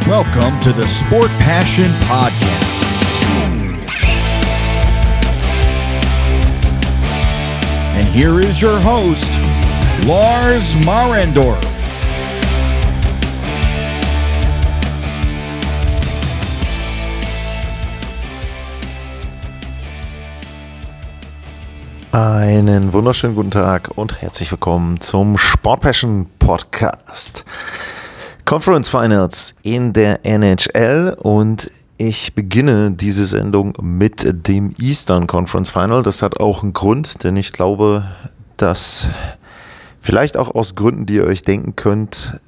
Welcome to the Sport Passion Podcast. And here is your host, Lars Marendorf. Einen wunderschönen guten Tag und herzlich willkommen zum Sport Passion Podcast. Conference Finals in der NHL und ich beginne diese Sendung mit dem Eastern Conference Final. Das hat auch einen Grund, denn ich glaube, dass vielleicht auch aus Gründen, die ihr euch denken könnt,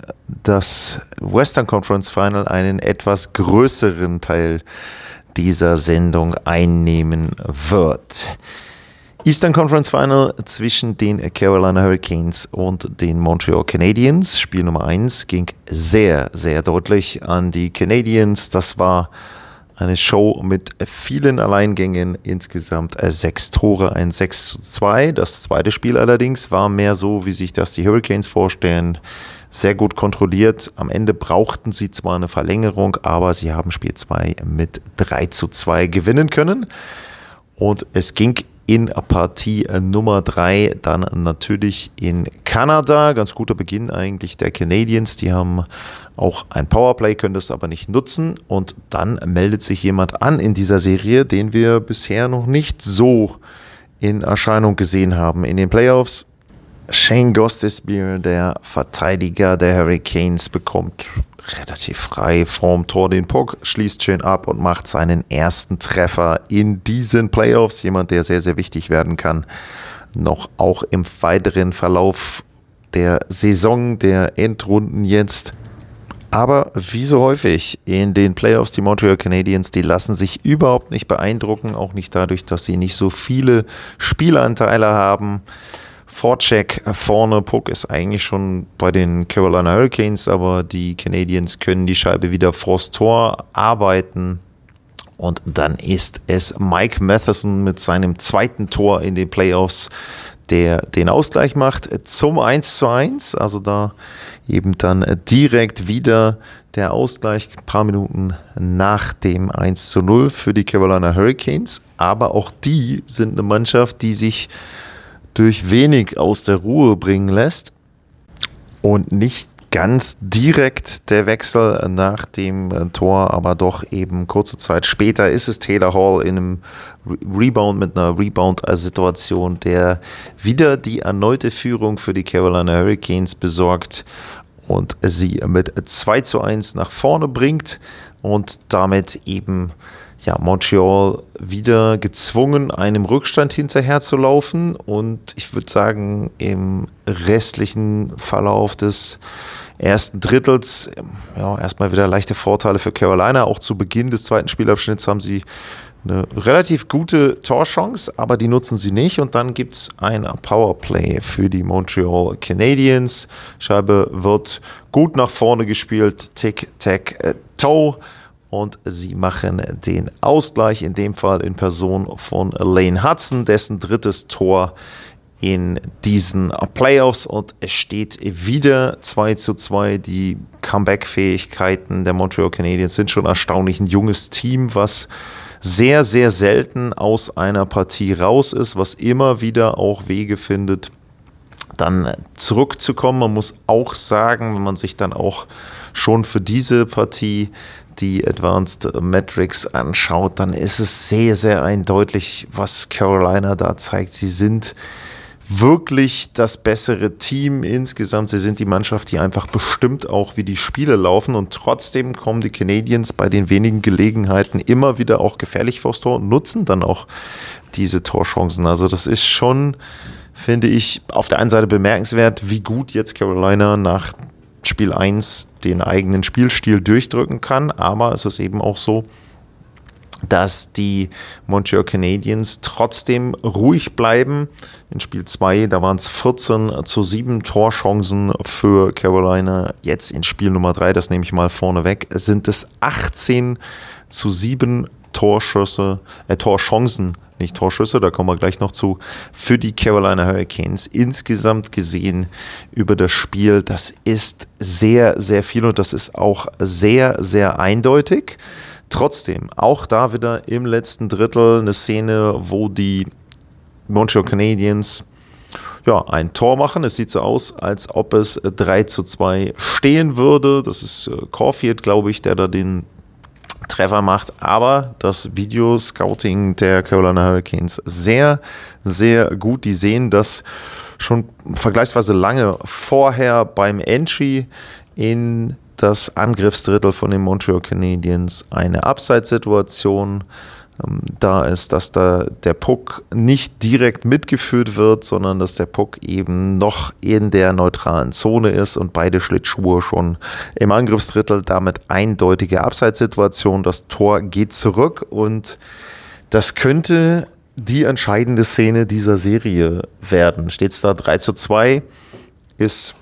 das Western Conference Final einen etwas größeren Teil dieser Sendung einnehmen wird. Eastern Conference Final zwischen den Carolina Hurricanes und den Montreal Canadiens. Spiel Nummer 1 ging sehr, sehr deutlich an die Canadiens. Das war eine Show mit vielen Alleingängen, insgesamt 6 Tore, ein 6:2. Das zweite Spiel allerdings war mehr so, wie sich das die Hurricanes vorstellen. Sehr gut kontrolliert. Am Ende brauchten sie zwar eine Verlängerung, aber sie haben Spiel 2 mit 3:2 gewinnen können. Und es ging in Partie Nummer 3 dann natürlich in Kanada. Ganz guter Beginn eigentlich der Canadiens. Die haben auch ein Powerplay, können das aber nicht nutzen. Und dann meldet sich jemand an in dieser Serie, den wir bisher noch nicht so in Erscheinung gesehen haben in den Playoffs. Shane Gostisbehere, der Verteidiger der Hurricanes, bekommt relativ frei vorm Tor den Puck, schließt schön ab und macht seinen ersten Treffer in diesen Playoffs. Jemand, der sehr, sehr wichtig werden kann, noch auch im weiteren Verlauf der Saison, der Endrunden jetzt. Aber wie so häufig in den Playoffs, die Montreal Canadiens, die lassen sich überhaupt nicht beeindrucken, auch nicht dadurch, dass sie nicht so viele Spielanteile haben. Vorcheck vorne, Puck ist eigentlich schon bei den Carolina Hurricanes, aber die Canadiens können die Scheibe wieder vors Tor arbeiten. Und dann ist es Mike Matheson mit seinem zweiten Tor in den Playoffs, der den Ausgleich macht zum 1:1. Also da eben dann direkt wieder der Ausgleich, ein paar Minuten nach dem 1:0 für die Carolina Hurricanes. Aber auch die sind eine Mannschaft, die sich durch wenig aus der Ruhe bringen lässt und nicht ganz direkt der Wechsel nach dem Tor, aber doch eben kurze Zeit später ist es Taylor Hall in einem Rebound mit einer Rebound-Situation, der wieder die erneute Führung für die Carolina Hurricanes besorgt und sie mit 2:1 nach vorne bringt und damit eben Montreal wieder gezwungen, einem Rückstand hinterherzulaufen. Und ich würde sagen, im restlichen Verlauf des ersten Drittels, erstmal wieder leichte Vorteile für Carolina. Auch zu Beginn des zweiten Spielabschnitts haben sie eine relativ gute Torchance, aber die nutzen sie nicht. Und dann gibt es ein Powerplay für die Montreal Canadiens. Scheibe wird gut nach vorne gespielt, Tic-Tac-Toe. Und sie machen den Ausgleich, in dem Fall in Person von Lane Hudson, dessen drittes Tor in diesen Playoffs. Und es steht wieder 2:2. Die Comeback-Fähigkeiten der Montreal Canadiens sind schon erstaunlich. Ein junges Team, was sehr, sehr selten aus einer Partie raus ist, was immer wieder auch Wege findet, dann zurückzukommen. Man muss auch sagen, wenn man sich dann auch schon für diese Partie die Advanced Metrics anschaut, dann ist es sehr, sehr eindeutig, was Carolina da zeigt. Sie sind wirklich das bessere Team insgesamt. Sie sind die Mannschaft, die einfach bestimmt auch, wie die Spiele laufen, und trotzdem kommen die Canadiens bei den wenigen Gelegenheiten immer wieder auch gefährlich vors Tor und nutzen dann auch diese Torchancen. Also das ist schon, finde ich, auf der einen Seite bemerkenswert, wie gut jetzt Carolina nach Spiel 1 den eigenen Spielstil durchdrücken kann, aber es ist eben auch so, dass die Montreal Canadiens trotzdem ruhig bleiben. In Spiel 2, da waren es 14:7 Torchancen für Carolina. Jetzt in Spiel Nummer 3, das nehme ich mal vorne weg, sind es 18:7 Torchancen nicht Torschüsse, da kommen wir gleich noch zu, für die Carolina Hurricanes insgesamt gesehen über das Spiel. Das ist sehr, sehr viel und das ist auch sehr, sehr eindeutig. Trotzdem, auch da wieder im letzten Drittel eine Szene, wo die Montreal Canadiens ein Tor machen. Es sieht so aus, als ob es 3:2 stehen würde. Das ist Caulfield, glaube ich, der da den Treffer macht. Aber das Video-Scouting der Carolina Hurricanes sehr, sehr gut. Die sehen das schon vergleichsweise lange vorher beim Entry in das Angriffsdrittel von den Montreal Canadiens eine Abseitssituation. Da ist, dass da der Puck nicht direkt mitgeführt wird, sondern dass der Puck eben noch in der neutralen Zone ist und beide Schlittschuhe schon im Angriffsdrittel, damit eindeutige Abseitssituation. Das Tor geht zurück und das könnte die entscheidende Szene dieser Serie werden. Steht es da 3:2, ist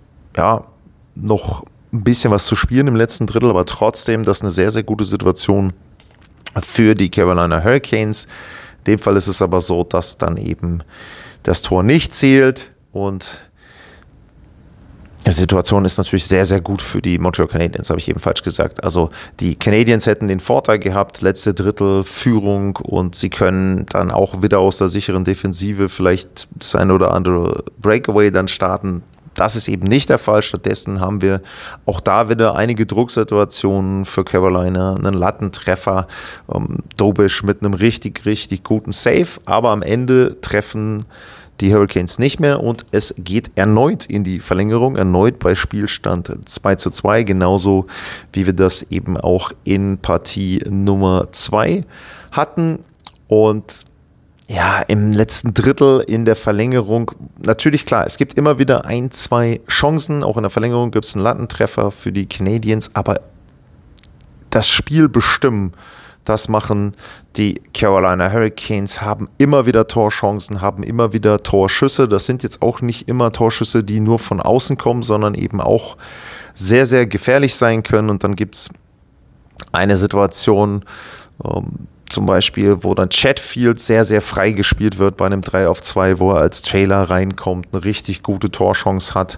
noch ein bisschen was zu spielen im letzten Drittel, aber trotzdem, das ist eine sehr, sehr gute Situation für die Carolina Hurricanes. In dem Fall ist es aber so, dass dann eben das Tor nicht zählt und die Situation ist natürlich sehr, sehr gut für die Montreal Canadiens, habe ich eben falsch gesagt. Also die Canadiens hätten den Vorteil gehabt, letzte Drittel Führung und sie können dann auch wieder aus der sicheren Defensive vielleicht das eine oder andere Breakaway dann starten. Das ist eben nicht der Fall. Stattdessen haben wir auch da wieder einige Drucksituationen für Carolina, einen Lattentreffer, Dobisch mit einem richtig, richtig guten Save, aber am Ende treffen die Hurricanes nicht mehr und es geht erneut in die Verlängerung, erneut bei Spielstand 2:2, genauso wie wir das eben auch in Partie Nummer 2 hatten. Und im letzten Drittel in der Verlängerung, natürlich klar, es gibt immer wieder 1-2 Chancen, auch in der Verlängerung gibt es einen Lattentreffer für die Canadiens, aber das Spiel bestimmen, das machen die Carolina Hurricanes, haben immer wieder Torchancen, haben immer wieder Torschüsse. Das sind jetzt auch nicht immer Torschüsse, die nur von außen kommen, sondern eben auch sehr, sehr gefährlich sein können. Und dann gibt es eine Situation, zum Beispiel, wo dann Chatfield sehr, sehr frei gespielt wird bei einem 3:2, wo er als Trailer reinkommt, eine richtig gute Torchance hat.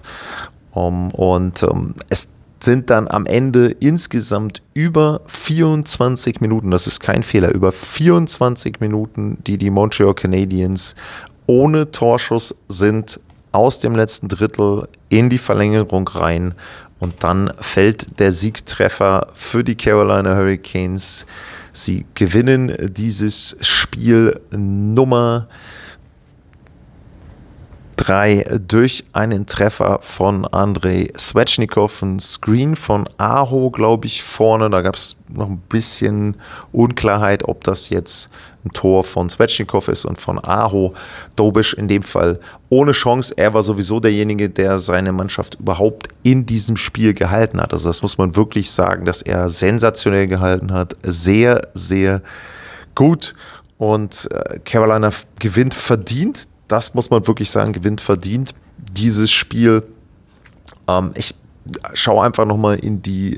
Es sind dann am Ende insgesamt über 24 Minuten, das ist kein Fehler, über 24 Minuten, die Montreal Canadiens ohne Torschuss sind, aus dem letzten Drittel in die Verlängerung rein. Und dann fällt der Siegtreffer für die Carolina Hurricanes. Sie gewinnen dieses Spiel Nummer 3 durch einen Treffer von Andrei Svechnikov, ein Screen von Aho, glaube ich, vorne. Da gab es noch ein bisschen Unklarheit, ob das jetzt ein Tor von Svechnikov ist und von Aho. Dobisch in dem Fall ohne Chance. Er war sowieso derjenige, der seine Mannschaft überhaupt in diesem Spiel gehalten hat. Also das muss man wirklich sagen, dass er sensationell gehalten hat. Sehr, sehr gut. Und Carolina gewinnt verdient. Das muss man wirklich sagen, gewinnt verdient dieses Spiel. Ich schaue einfach nochmal in die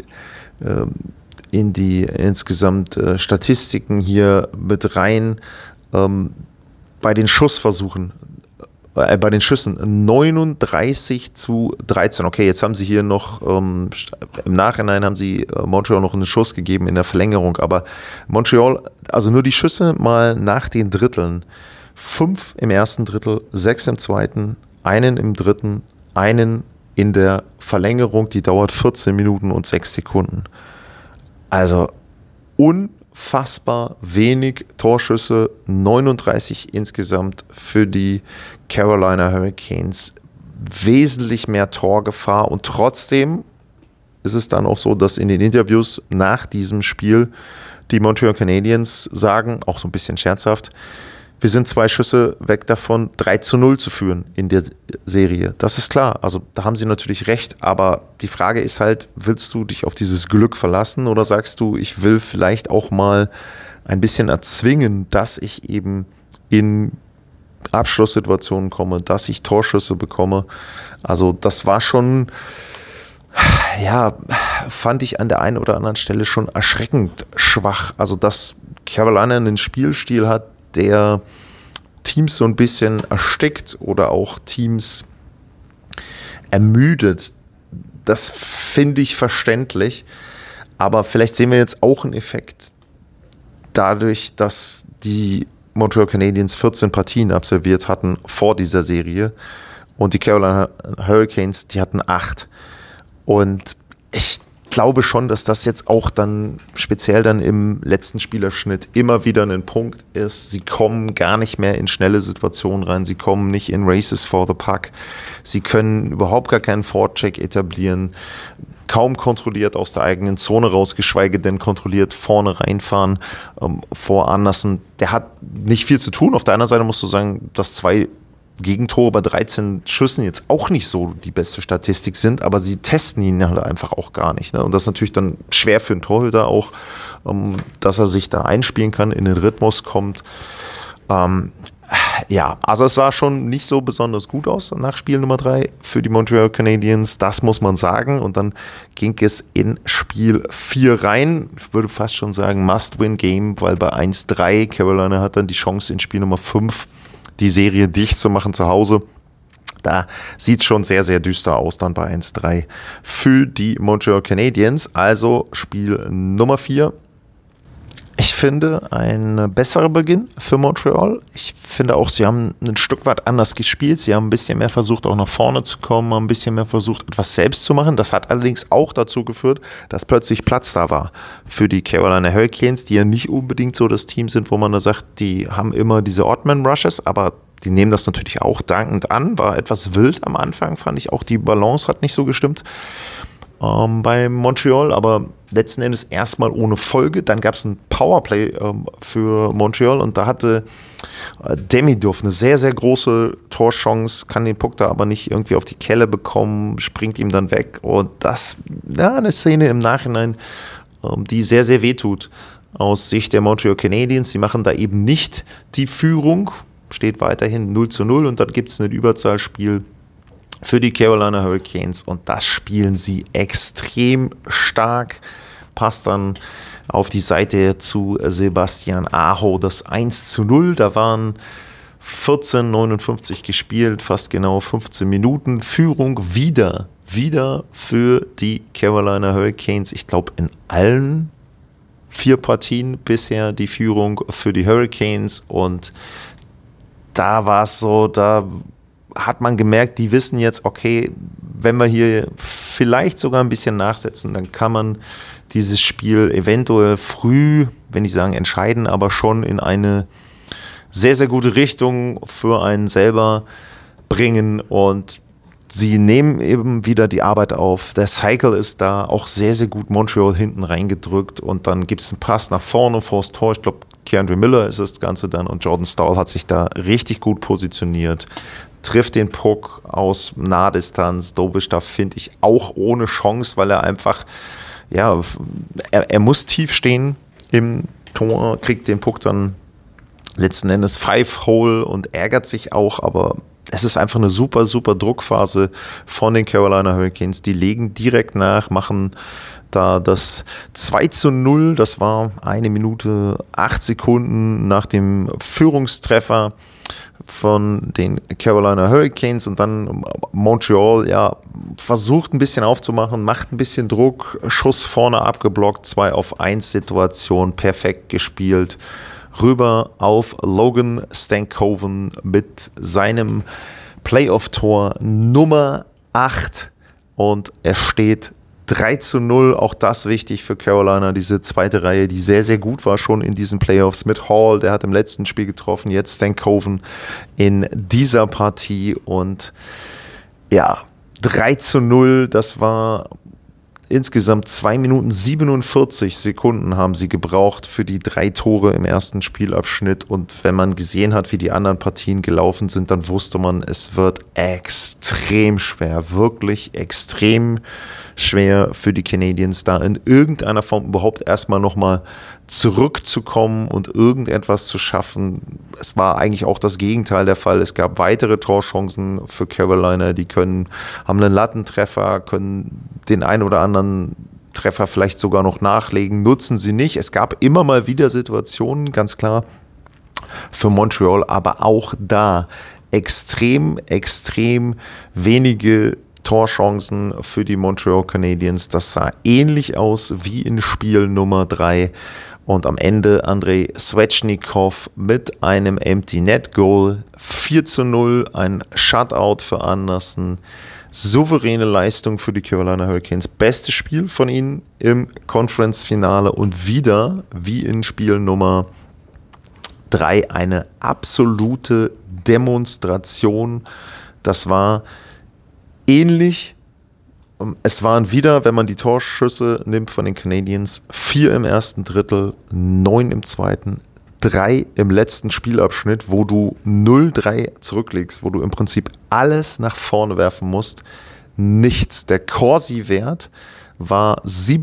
insgesamt Statistiken hier mit rein. Bei den Schussversuchen, bei den Schüssen 39:13. Okay, jetzt haben sie hier noch, im Nachhinein haben sie Montreal noch einen Schuss gegeben in der Verlängerung, aber Montreal, also nur die Schüsse mal nach den Dritteln. 5 im ersten Drittel, 6 im zweiten, einen im dritten, einen in der Verlängerung, die dauert 14 Minuten und 6 Sekunden. Also unfassbar wenig Torschüsse, 39 insgesamt für die Carolina Hurricanes. Wesentlich mehr Torgefahr und trotzdem ist es dann auch so, dass in den Interviews nach diesem Spiel die Montreal Canadiens sagen, auch so ein bisschen scherzhaft, wir sind 2 Schüsse weg davon, 3:0 zu führen in der Serie. Das ist klar, also da haben sie natürlich recht, aber die Frage ist halt, willst du dich auf dieses Glück verlassen oder sagst du, ich will vielleicht auch mal ein bisschen erzwingen, dass ich eben in Abschlusssituationen komme, dass ich Torschüsse bekomme. Also das war schon, fand ich an der einen oder anderen Stelle schon erschreckend schwach. Also dass Carolina einen Spielstil hat, der Teams so ein bisschen erstickt oder auch Teams ermüdet. Das finde ich verständlich. Aber vielleicht sehen wir jetzt auch einen Effekt dadurch, dass die Montreal Canadiens 14 Partien absolviert hatten vor dieser Serie und die Carolina Hurricanes, die hatten 8. Und ich glaube schon, dass das jetzt auch dann speziell dann im letzten Spielabschnitt immer wieder ein Punkt ist. Sie kommen gar nicht mehr in schnelle Situationen rein. Sie kommen nicht in Races for the Puck. Sie können überhaupt gar keinen Forecheck etablieren. Kaum kontrolliert aus der eigenen Zone raus, geschweige denn kontrolliert vorne reinfahren vor Andersen. Der hat nicht viel zu tun. Auf der anderen Seite musst du sagen, dass 2 Gegentore bei 13 Schüssen jetzt auch nicht so die beste Statistik sind, aber sie testen ihn halt einfach auch gar nicht. Ne? Und das ist natürlich dann schwer für einen Torhüter auch, dass er sich da einspielen kann, in den Rhythmus kommt. Ja, also es sah schon nicht so besonders gut aus nach Spiel Nummer 3 für die Montreal Canadiens, das muss man sagen. Und dann ging es in Spiel 4 rein. Ich würde fast schon sagen Must-Win-Game, weil bei 1-3 Carolina hat dann die Chance in Spiel Nummer 5 die Serie dicht zu machen zu Hause. Da sieht schon sehr, sehr düster aus dann bei 1-3 für die Montreal Canadiens. Also Spiel Nummer 4. Ich finde, ein besserer Beginn für Montreal. Ich finde auch, sie haben ein Stück weit anders gespielt. Sie haben ein bisschen mehr versucht, auch nach vorne zu kommen, haben ein bisschen mehr versucht, etwas selbst zu machen. Das hat allerdings auch dazu geführt, dass plötzlich Platz da war für die Carolina Hurricanes, die ja nicht unbedingt so das Team sind, wo man da sagt, die haben immer diese Odd-Man-Rushes, aber die nehmen das natürlich auch dankend an. War etwas wild am Anfang, fand ich auch. Die Balance hat nicht so gestimmt bei Montreal, aber letzten Endes erstmal ohne Folge. Dann gab es ein Powerplay für Montreal und da hatte Demidov eine sehr, sehr große Torchance, kann den Puck da aber nicht irgendwie auf die Kelle bekommen, springt ihm dann weg. Und das, ja, eine Szene im Nachhinein, die sehr, sehr wehtut aus Sicht der Montreal Canadiens. Sie machen da eben nicht die Führung, steht weiterhin 0-0 und dann gibt es ein Überzahlspiel für die Carolina Hurricanes und das spielen sie extrem stark. Passt dann auf die Seite zu Sebastian Aho das 1-0. Da waren 14:59 gespielt, fast genau 15 Minuten. Führung wieder für die Carolina Hurricanes. Ich glaube, in allen 4 Partien bisher die Führung für die Hurricanes und da war es so, da hat man gemerkt, die wissen jetzt, okay, wenn wir hier vielleicht sogar ein bisschen nachsetzen, dann kann man dieses Spiel eventuell früh, wenn ich sagen entscheiden, aber schon in eine sehr, sehr gute Richtung für einen selber bringen und sie nehmen eben wieder die Arbeit auf. Der Cycle ist da auch sehr, sehr gut Montreal hinten reingedrückt und dann gibt es einen Pass nach vorne vors Tor. Ich glaube, Keandre Miller ist das Ganze dann und Jordan Staal hat sich da richtig gut positioniert. Trifft den Puck aus Nahdistanz. Dobisch da finde ich auch ohne Chance, weil er einfach, ja, er muss tief stehen im Tor, kriegt den Puck dann letzten Endes 5-Hole und ärgert sich auch, aber es ist einfach eine super, super Druckphase von den Carolina Hurricanes. Die legen direkt nach, machen da das 2-0, das war 1 Minute 8 Sekunden nach dem Führungstreffer von den Carolina Hurricanes und dann Montreal, ja, versucht ein bisschen aufzumachen, macht ein bisschen Druck, Schuss vorne abgeblockt, 2-auf-1 Situation, perfekt gespielt, rüber auf Logan Stankoven mit seinem Playoff-Tor Nummer 8 und er steht 3-0, auch das wichtig für Carolina, diese zweite Reihe, die sehr, sehr gut war schon in diesen Playoffs mit Hall, der hat im letzten Spiel getroffen, jetzt Stankoven in dieser Partie und ja, 3-0, das war insgesamt 2 Minuten 47 Sekunden haben sie gebraucht für die 3 Tore im ersten Spielabschnitt und wenn man gesehen hat, wie die anderen Partien gelaufen sind, dann wusste man, es wird extrem schwer, wirklich extrem schwer für die Canadiens, da in irgendeiner Form überhaupt erstmal nochmal zurückzukommen und irgendetwas zu schaffen. Es war eigentlich auch das Gegenteil der Fall. Es gab weitere Torchancen für Carolina, die haben einen Lattentreffer, können den einen oder anderen Treffer vielleicht sogar noch nachlegen, nutzen sie nicht. Es gab immer mal wieder Situationen, ganz klar, für Montreal, aber auch da extrem wenige Torchancen für die Montreal Canadiens. Das sah ähnlich aus wie in Spiel Nummer 3. Und am Ende Andrei Svechnikov mit einem Empty Net Goal, 4:0, ein Shutout für Anderson. Souveräne Leistung für die Carolina Hurricanes. Bestes Spiel von ihnen im Conference-Finale und wieder, wie in Spiel Nummer 3, eine absolute Demonstration. Das war ähnlich. Es waren wieder, wenn man die Torschüsse nimmt von den Canadiens, 4 im ersten Drittel, 9 im zweiten, 3 im letzten Spielabschnitt, wo du 0-3 zurücklegst, wo du im Prinzip alles nach vorne werfen musst. Nichts. Der Corsi-Wert war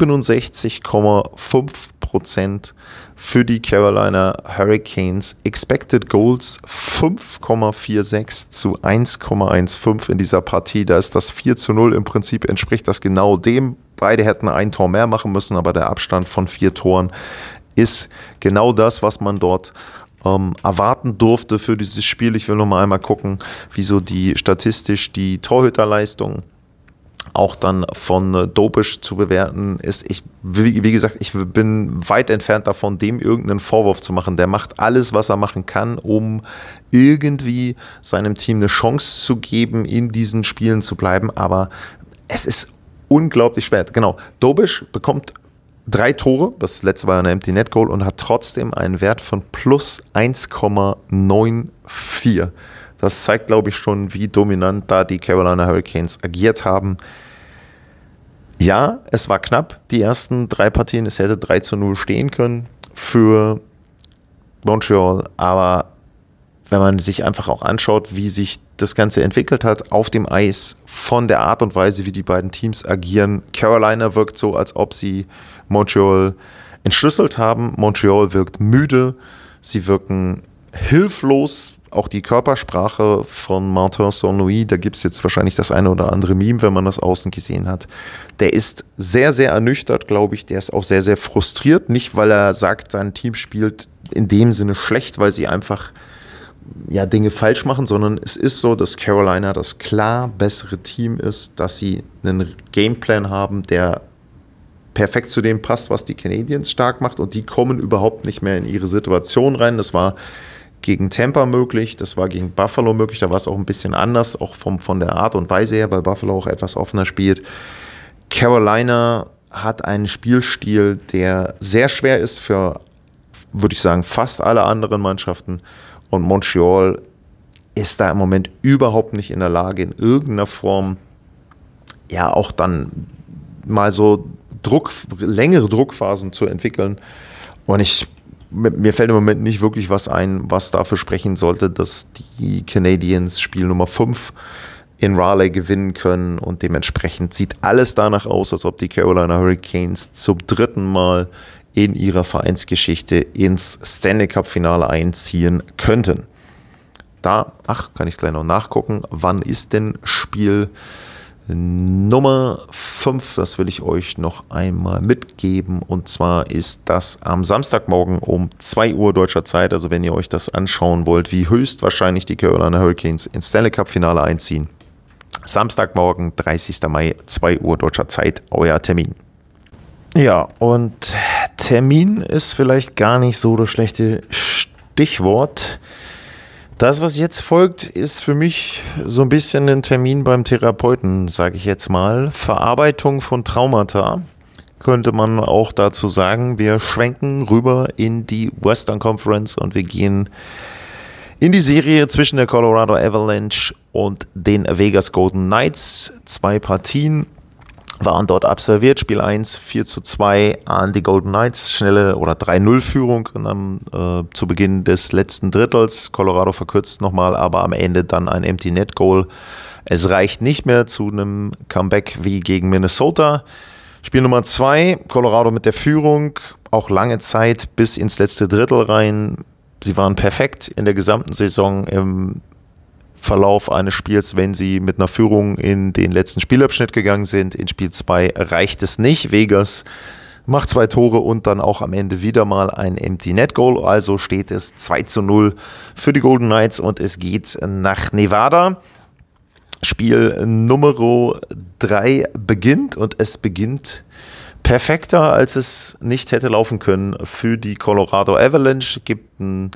67,5% für die Carolina Hurricanes. Expected Goals 5,46 zu 1,15 in dieser Partie. Da ist das 4:0 im Prinzip, entspricht das genau dem. Beide hätten ein Tor mehr machen müssen, aber der Abstand von 4 Toren ist genau das, was man dort erwarten durfte für dieses Spiel. Ich will noch mal einmal gucken, wieso die statistisch die Torhüterleistung auch dann von Dobisch zu bewerten ist. Wie gesagt, ich bin weit entfernt davon, dem irgendeinen Vorwurf zu machen. Der macht alles, was er machen kann, um irgendwie seinem Team eine Chance zu geben, in diesen Spielen zu bleiben. Aber es ist unglaublich schwer. Genau, Dobisch bekommt 3 Tore, das letzte war ein Empty Net Goal und hat trotzdem einen Wert von plus 1,94. Das zeigt, glaube ich, schon, wie dominant da die Carolina Hurricanes agiert haben. Ja, es war knapp, die ersten 3 Partien, es hätte 3:0 stehen können für Montreal, aber wenn man sich einfach auch anschaut, wie sich das Ganze entwickelt hat auf dem Eis, von der Art und Weise, wie die beiden Teams agieren. Carolina wirkt so, als ob sie Montreal entschlüsselt haben. Montreal wirkt müde, sie wirken hilflos. Auch die Körpersprache von Martin Saint-Louis, da gibt es jetzt wahrscheinlich das eine oder andere Meme, wenn man das außen gesehen hat. Der ist sehr, sehr ernüchtert, glaube ich. Der ist auch sehr, sehr frustriert. Nicht, weil er sagt, sein Team spielt in dem Sinne schlecht, weil sie einfach Dinge falsch machen, sondern es ist so, dass Carolina das klar bessere Team ist, dass sie einen Gameplan haben, der perfekt zu dem passt, was die Canadiens stark macht, und die kommen überhaupt nicht mehr in ihre Situation rein. Das war gegen Tampa möglich, das war gegen Buffalo möglich, da war es auch ein bisschen anders, auch von der Art und Weise her, weil Buffalo auch etwas offener spielt. Carolina hat einen Spielstil, der sehr schwer ist für, würde ich sagen, fast alle anderen Mannschaften, und Montreal ist da im Moment überhaupt nicht in der Lage, in irgendeiner Form auch dann mal so längere Druckphasen zu entwickeln. Und mir fällt im Moment nicht wirklich was ein, was dafür sprechen sollte, dass die Canadiens Spiel Nummer 5 in Raleigh gewinnen können, und dementsprechend sieht alles danach aus, als ob die Carolina Hurricanes zum 3. Mal in ihrer Vereinsgeschichte ins Stanley Cup Finale einziehen könnten. Kann ich gleich noch nachgucken, wann ist denn Spiel Nummer 5, das will ich euch noch einmal mitgeben, und zwar ist das am Samstagmorgen um 2 Uhr deutscher Zeit, also wenn ihr euch das anschauen wollt, wie höchstwahrscheinlich die Carolina Hurricanes ins Stanley Cup Finale einziehen. Samstagmorgen, 30. Mai, 2 Uhr deutscher Zeit, euer Termin. Ja, und Termin ist vielleicht gar nicht so das schlechte Stichwort. Das, was jetzt folgt, ist für mich so ein bisschen ein Termin beim Therapeuten, sage ich jetzt mal. Verarbeitung von Traumata, könnte man auch dazu sagen. Wir schwenken rüber in die Western Conference und wir gehen in die Serie zwischen der Colorado Avalanche und den Vegas Golden Knights. 2 Partien waren dort absolviert. Spiel 1, 4:2 an die Golden Knights. Schnelle oder 3:0-Führung zu Beginn des letzten Drittels. Colorado verkürzt nochmal, aber am Ende dann ein Empty Net Goal. Es reicht nicht mehr zu einem Comeback wie gegen Minnesota. Spiel Nummer 2, Colorado mit der Führung. Auch lange Zeit bis ins letzte Drittel rein. Sie waren perfekt in der gesamten Saison im Verlauf eines Spiels, wenn sie mit einer Führung in den letzten Spielabschnitt gegangen sind. In Spiel 2 reicht es nicht. Vegas macht 2 Tore und dann auch am Ende wieder mal ein Empty Net Goal. Also steht es 2-0 für die Golden Knights und es geht nach Nevada. Spiel Nummer 3 beginnt und es beginnt perfekter, als es nicht hätte laufen können für die Colorado Avalanche. Gibt ein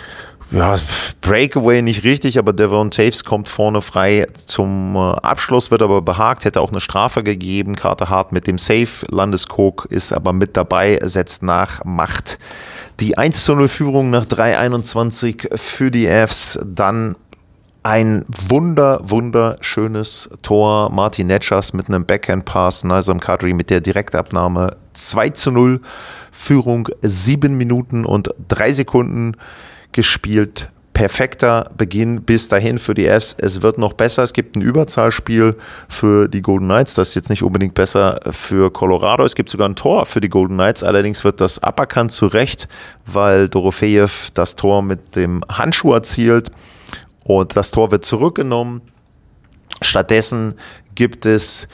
Breakaway nicht richtig, aber Devon Toews kommt vorne frei zum Abschluss, wird aber behagt, hätte auch eine Strafe gegeben. Carter Hart mit dem Save, Landeskog ist aber mit dabei, setzt nach, macht die 1-0 Führung nach 3:21 für die Avs. Dann ein wunderschönes Tor. Martin Necas mit einem Backhand-Pass, Nazem Kadri mit der Direktabnahme. 2-0 Führung, 7 Minuten und 3 Sekunden gespielt. Perfekter Beginn bis dahin für die Avs. Es wird noch besser. Es gibt ein Überzahlspiel für die Golden Knights. Das ist jetzt nicht unbedingt besser für Colorado. Es gibt sogar ein Tor für die Golden Knights. Allerdings wird das aberkannt zu Recht, weil Dorofejew das Tor mit dem Handschuh erzielt. Und das Tor wird zurückgenommen. Stattdessen gibt es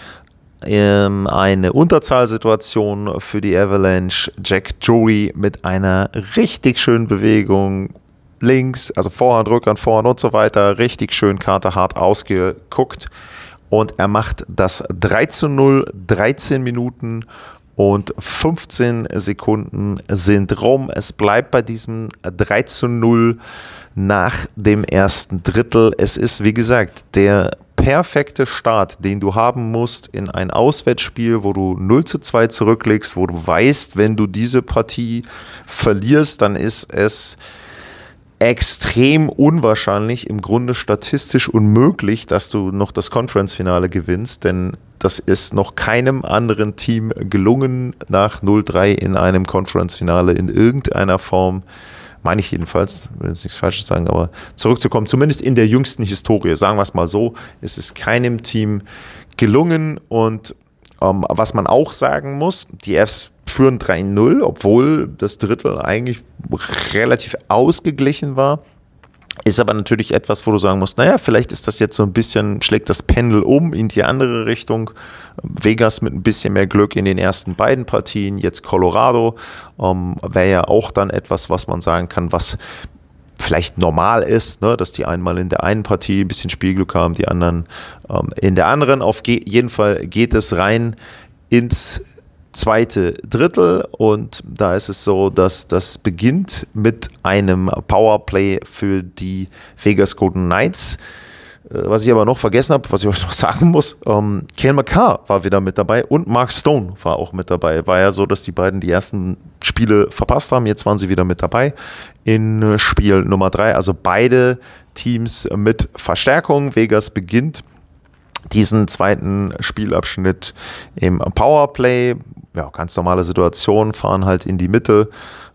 eine Unterzahlsituation für die Avalanche. Jack Drury mit einer richtig schönen Bewegung links, also Vorhand, Rückhand, Vorhand und so weiter. Richtig schön Carter Hart ausgeguckt. Und er macht das 3-0, 13 Minuten und 15 Sekunden sind rum. Es bleibt bei diesem 3-0 nach dem ersten Drittel. Es ist, wie gesagt, der perfekte Start, den du haben musst in ein Auswärtsspiel, wo du 0-2 zurücklegst, wo du weißt, wenn du diese Partie verlierst, dann ist es extrem unwahrscheinlich, im Grunde statistisch unmöglich, dass du noch das Conference-Finale gewinnst, denn das ist noch keinem anderen Team gelungen, nach 0-3 in einem Conference-Finale in irgendeiner Form, meine ich jedenfalls, will jetzt nichts Falsches sagen, aber zurückzukommen, zumindest in der jüngsten Historie, sagen wir es mal so, es ist keinem Team gelungen. Und was man auch sagen muss, die Avs führen 3-0, obwohl das Drittel eigentlich relativ ausgeglichen war. Ist aber natürlich etwas, wo du sagen musst, naja, vielleicht ist das jetzt so ein bisschen, schlägt das Pendel um in die andere Richtung. Vegas mit ein bisschen mehr Glück in den ersten beiden Partien, jetzt Colorado, wäre ja auch dann etwas, was man sagen kann, was vielleicht normal ist, ne, dass die einmal in der einen Partie ein bisschen Spielglück haben, die anderen in der anderen. Auf jeden Fall geht es rein ins zweite Drittel und da ist es so, dass das beginnt mit einem Powerplay für die Vegas Golden Knights. Was ich aber noch vergessen habe, was ich euch noch sagen muss, Cale Makar war wieder mit dabei und Mark Stone war auch mit dabei. War ja so, dass die beiden die ersten Spiele verpasst haben, jetzt waren sie wieder mit dabei in Spiel Nummer 3. Also beide Teams mit Verstärkung. Vegas beginnt diesen zweiten Spielabschnitt im Powerplay. Ja, ganz normale Situation, fahren halt in die Mitte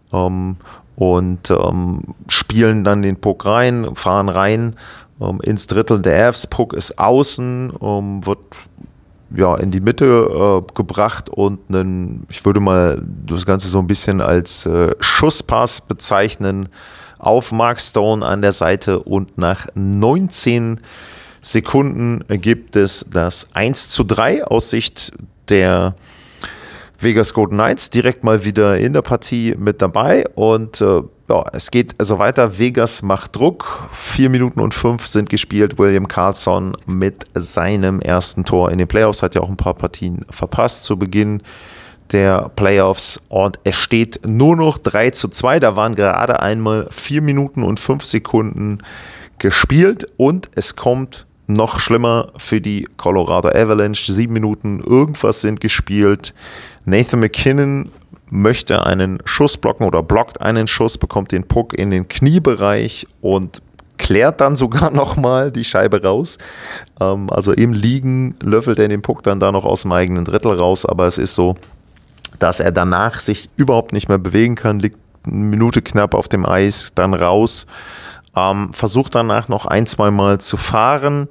und spielen dann den Puck rein, fahren rein ins Drittel der Avs. Puck ist außen, wird in die Mitte gebracht und ich würde mal das Ganze so ein bisschen als Schusspass bezeichnen auf Mark Stone an der Seite und nach 19 Sekunden gibt es das 1:3 aus Sicht der Vegas Golden Knights, direkt mal wieder in der Partie mit dabei und es geht also weiter. Vegas macht Druck, 4 Minuten und 5 sind gespielt. William Karlsson mit seinem ersten Tor in den Playoffs, hat ja auch ein paar Partien verpasst zu Beginn der Playoffs und es steht nur noch 3:2. Da waren gerade einmal 4 Minuten und 5 Sekunden gespielt und es kommt noch schlimmer für die Colorado Avalanche. 7 Minuten irgendwas sind gespielt. Nathan MacKinnon möchte einen Schuss blocken oder blockt einen Schuss, bekommt den Puck in den Kniebereich und klärt dann sogar nochmal die Scheibe raus. Also im Liegen löffelt er den Puck dann da noch aus dem eigenen Drittel raus, aber es ist so, dass er danach sich überhaupt nicht mehr bewegen kann, liegt eine Minute knapp auf dem Eis, dann raus, versucht danach noch 1-2 Mal zu fahren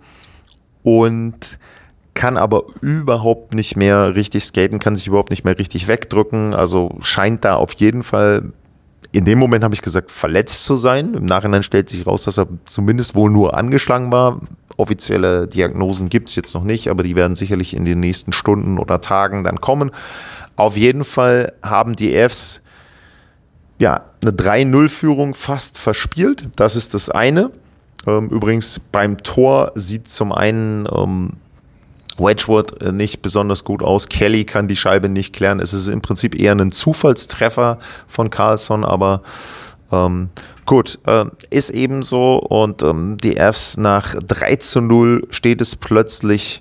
und kann aber überhaupt nicht mehr richtig skaten, kann sich überhaupt nicht mehr richtig wegdrücken, also scheint da auf jeden Fall, in dem Moment habe ich gesagt, verletzt zu sein. Im Nachhinein stellt sich raus, dass er zumindest wohl nur angeschlagen war. Offizielle Diagnosen gibt es jetzt noch nicht, aber die werden sicherlich in den nächsten Stunden oder Tagen dann kommen. auf jeden Fall haben die Avs ja eine 3-0-Führung fast verspielt. Das ist das eine. Übrigens beim Tor sieht zum einen Wedgwood nicht besonders gut aus. Kelly kann die Scheibe nicht klären. Es ist im Prinzip eher ein Zufallstreffer von Karlsson, aber gut, ist eben so. Und die Avs nach 3-0 steht es plötzlich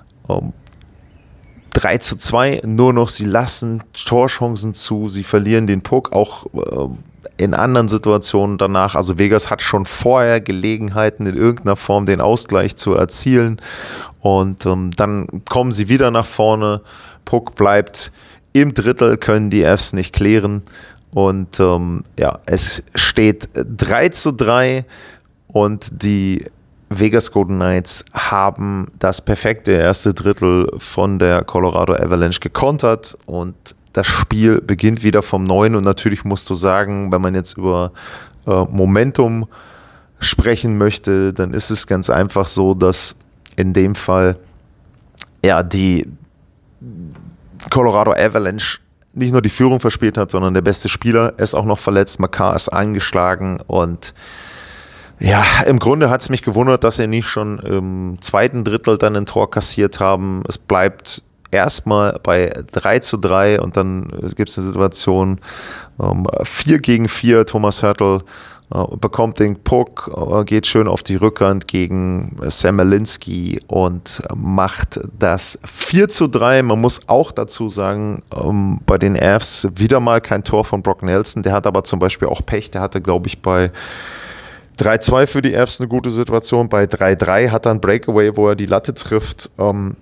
3-2, nur noch sie lassen Torchancen zu, sie verlieren den Puck, auch in anderen Situationen danach. Also Vegas hat schon vorher Gelegenheiten, in irgendeiner Form den Ausgleich zu erzielen und dann kommen sie wieder nach vorne, Puck bleibt im Drittel, können die Avs nicht klären und es steht 3-3 und die Vegas Golden Knights haben das perfekte erste Drittel von der Colorado Avalanche gekontert und das Spiel beginnt wieder vom Neuen. Und natürlich musst du sagen, wenn man jetzt über Momentum sprechen möchte, dann ist es ganz einfach so, dass in dem Fall die Colorado Avalanche nicht nur die Führung verspielt hat, sondern der beste Spieler ist auch noch verletzt. Makar ist angeschlagen und ja, im Grunde hat es mich gewundert, dass sie nicht schon im zweiten Drittel dann ein Tor kassiert haben. Es bleibt erstmal bei 3-3 und dann gibt es eine Situation 4-4. Thomas Hertl bekommt den Puck, geht schön auf die Rückhand gegen Sam Malinski und macht das 4-3. Man muss auch dazu sagen, bei den Avs wieder mal kein Tor von Brock Nelson. Der hat aber zum Beispiel auch Pech. Der hatte, glaube ich, bei 3-2 für die Avs eine gute Situation. Bei 3-3 hat er ein Breakaway, wo er die Latte trifft.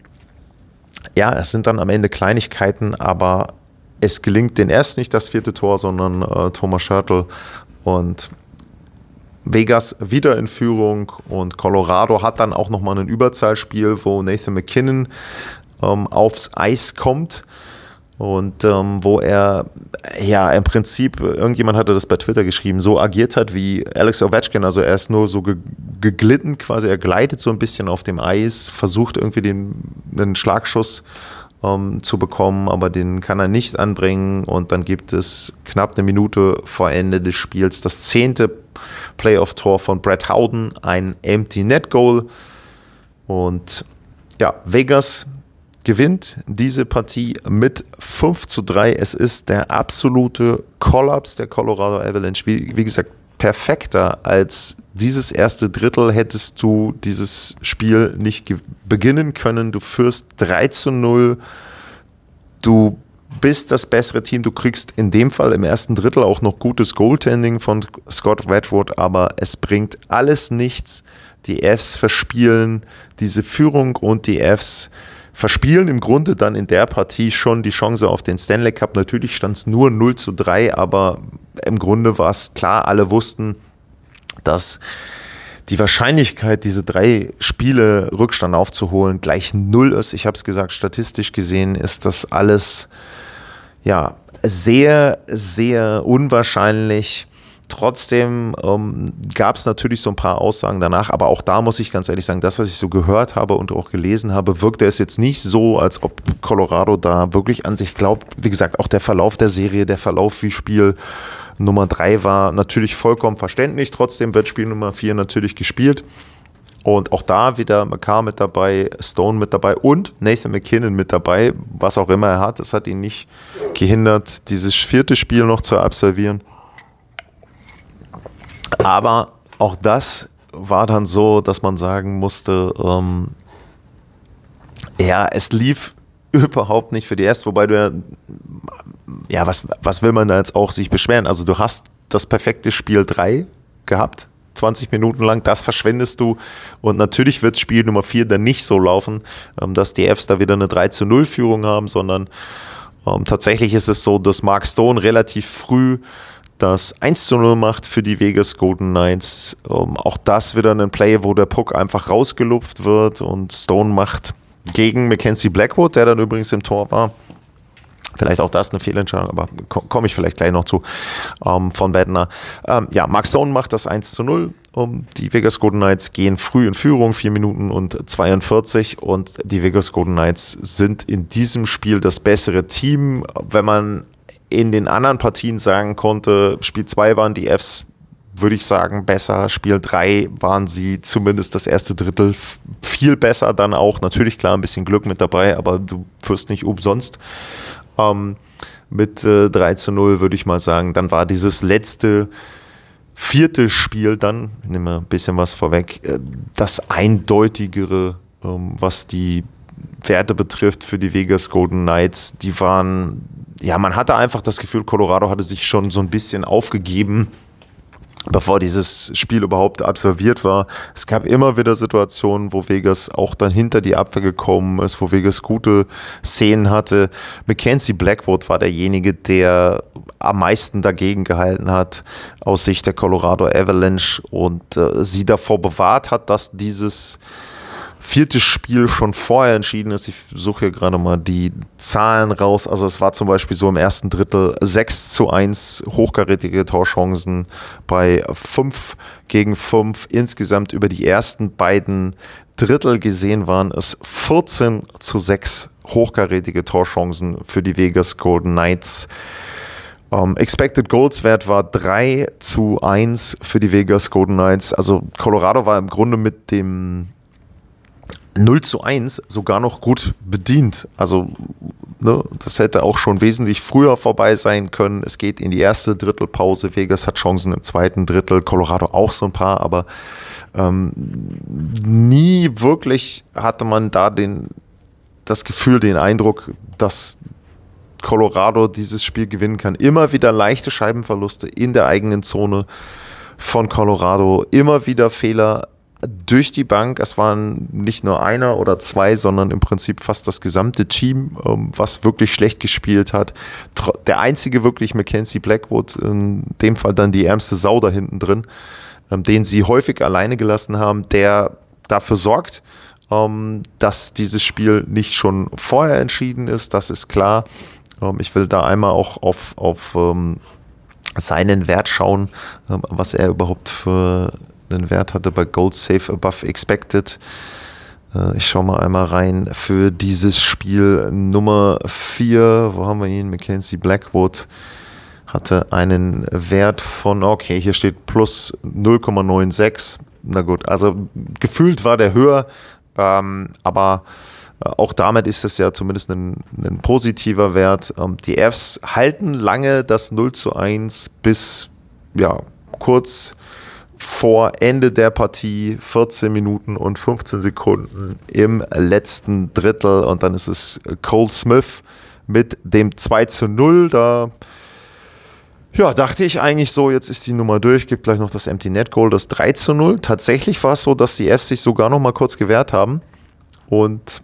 Es sind dann am Ende Kleinigkeiten, aber es gelingt den Avs nicht das vierte Tor, sondern Thomas Hertl und Vegas wieder in Führung und Colorado hat dann auch nochmal ein Überzahlspiel, wo Nathan MacKinnon aufs Eis kommt. Und wo er im Prinzip, irgendjemand hatte das bei Twitter geschrieben, so agiert hat wie Alex Ovechkin, also er ist nur so geglitten quasi, er gleitet so ein bisschen auf dem Eis, versucht irgendwie einen Schlagschuss zu bekommen, aber den kann er nicht anbringen und dann gibt es knapp eine Minute vor Ende des Spiels das 10. Playoff-Tor von Brett Howden, ein Empty Net Goal und Vegas gewinnt diese Partie mit 5-3. Es ist der absolute Kollaps der Colorado Avalanche. Wie gesagt, perfekter als dieses erste Drittel hättest du dieses Spiel nicht beginnen können. Du führst 3-0. Du bist das bessere Team. Du kriegst in dem Fall im ersten Drittel auch noch gutes Goaltending von Scott Wedgwood, aber es bringt alles nichts. Die Avs verspielen diese Führung und die Avs verspielen im Grunde dann in der Partie schon die Chance auf den Stanley Cup. Natürlich stand es nur 0-3, aber im Grunde war es klar, alle wussten, dass die Wahrscheinlichkeit, diese 3 Spiele Rückstand aufzuholen, gleich 0 ist. Ich habe es gesagt, statistisch gesehen ist das alles sehr, sehr unwahrscheinlich. Trotzdem gab es natürlich so ein paar Aussagen danach, aber auch da muss ich ganz ehrlich sagen, das, was ich so gehört habe und auch gelesen habe, wirkte es jetzt nicht so, als ob Colorado da wirklich an sich glaubt. Wie gesagt, auch der Verlauf der Serie, der Verlauf wie Spiel Nummer 3 war natürlich vollkommen verständlich. Trotzdem wird Spiel Nummer 4 natürlich gespielt. Und auch da wieder Makar mit dabei, Stone mit dabei und Nathan MacKinnon mit dabei. Was auch immer er hat, das hat ihn nicht gehindert, dieses 4. Spiel noch zu absolvieren. Aber auch das war dann so, dass man sagen musste, es lief überhaupt nicht für die Avs, wobei du was will man da jetzt auch sich beschweren? Also du hast das perfekte Spiel 3 gehabt, 20 Minuten lang, das verschwendest du und natürlich wird Spiel Nummer 4 dann nicht so laufen, dass die Avs da wieder eine 3-0-Führung haben, sondern tatsächlich ist es so, dass Mark Stone relativ früh das 1-0 macht für die Vegas Golden Knights. Auch das wieder ein Play, wo der Puck einfach rausgelupft wird und Stone macht gegen Mackenzie Blackwood, der dann übrigens im Tor war, Vielleicht auch das eine Fehlentscheidung, aber komme ich vielleicht gleich noch zu, von Bednar. Mark Stone macht das 1:0. Die Vegas Golden Knights gehen früh in Führung, 4 Minuten und 42, und die Vegas Golden Knights sind in diesem Spiel das bessere Team. Wenn man in den anderen Partien sagen konnte, Spiel 2 waren die Fs, würde ich sagen, besser. Spiel 3 waren sie zumindest das erste Drittel viel besser, dann auch natürlich klar ein bisschen Glück mit dabei, aber du wirst nicht umsonst. Mit 3:0 würde ich mal sagen. Dann war dieses letzte vierte Spiel dann, ich nehme ein bisschen was vorweg, das eindeutigere, was die Werte betrifft für die Vegas Golden Knights. Die waren, man hatte einfach das Gefühl, Colorado hatte sich schon so ein bisschen aufgegeben, bevor dieses Spiel überhaupt absolviert war. Es gab immer wieder Situationen, wo Vegas auch dann hinter die Abwehr gekommen ist, wo Vegas gute Szenen hatte. Mackenzie Blackwood war derjenige, der am meisten dagegen gehalten hat aus Sicht der Colorado Avalanche und sie davor bewahrt hat, dass dieses vierte Spiel schon vorher entschieden ist. Ich suche hier gerade mal die Zahlen raus. Also es war zum Beispiel so im ersten Drittel 6:1 hochkarätige Torchancen bei 5-5. Insgesamt über die ersten beiden Drittel gesehen waren es 14:6 hochkarätige Torchancen für die Vegas Golden Knights. Expected Goals Wert war 3:1 für die Vegas Golden Knights. Also Colorado war im Grunde mit dem 0:1 sogar noch gut bedient. Also das hätte auch schon wesentlich früher vorbei sein können. Es geht in die erste Drittelpause. Vegas hat Chancen im zweiten Drittel, Colorado auch so ein paar, aber nie wirklich hatte man da das Gefühl, den Eindruck, dass Colorado dieses Spiel gewinnen kann. Immer wieder leichte Scheibenverluste in der eigenen Zone von Colorado, immer wieder Fehler durch die Bank. Es waren nicht nur einer oder zwei, sondern im Prinzip fast das gesamte Team, was wirklich schlecht gespielt hat. Der einzige wirklich Mackenzie Blackwood, in dem Fall dann die ärmste Sau da hinten drin, den sie häufig alleine gelassen haben, der dafür sorgt, dass dieses Spiel nicht schon vorher entschieden ist. Das ist klar. Ich will da einmal auch auf seinen Wert schauen, was er überhaupt für den Wert hatte bei Goal Save Above Expected. Ich schaue mal einmal rein für dieses Spiel Nummer 4. Wo haben wir ihn? Mackenzie Blackwood hatte einen Wert von, okay, hier steht plus 0,96. Na gut, also gefühlt war der höher, aber auch damit ist es ja zumindest ein positiver Wert. Die Fs halten lange das 0:1 bis kurz vor Ende der Partie, 14 Minuten und 15 Sekunden im letzten Drittel, und dann ist es Cole Smith mit dem 2:0. Da dachte ich eigentlich so, jetzt ist die Nummer durch, gibt gleich noch das Empty Net Goal, das 3:0. Tatsächlich war es so, dass die Fs sich sogar noch mal kurz gewehrt haben und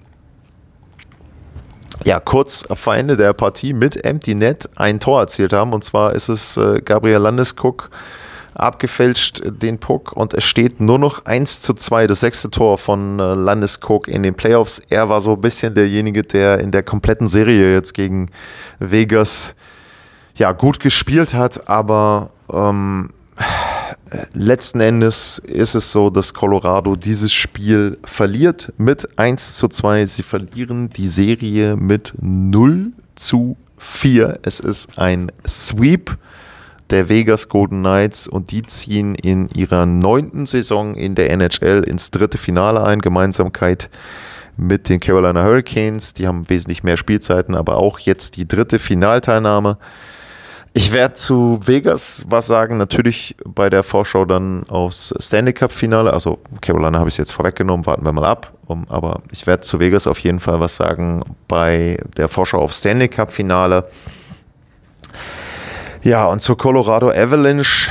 kurz vor Ende der Partie mit Empty Net ein Tor erzielt haben, und zwar ist es Gabriel Landeskog abgefälscht den Puck, und es steht nur noch 1:2, das 6. Tor von Landeskog in den Playoffs. Er war so ein bisschen derjenige, der in der kompletten Serie jetzt gegen Vegas gut gespielt hat, aber letzten Endes ist es so, dass Colorado dieses Spiel verliert mit 1:2. Sie verlieren die Serie mit 0:4. Es ist ein Sweep der Vegas Golden Knights, und die ziehen in ihrer 9. Saison in der NHL ins 3. Finale ein. Gemeinsamkeit mit den Carolina Hurricanes. Die haben wesentlich mehr Spielzeiten, aber auch jetzt die 3. Finalteilnahme. Ich werde zu Vegas was sagen, natürlich bei der Vorschau dann aufs Stanley Cup Finale, also Carolina habe ich es jetzt vorweggenommen, warten wir mal ab, aber ich werde zu Vegas auf jeden Fall was sagen bei der Vorschau aufs Stanley Cup Finale. Ja, und zur Colorado Avalanche,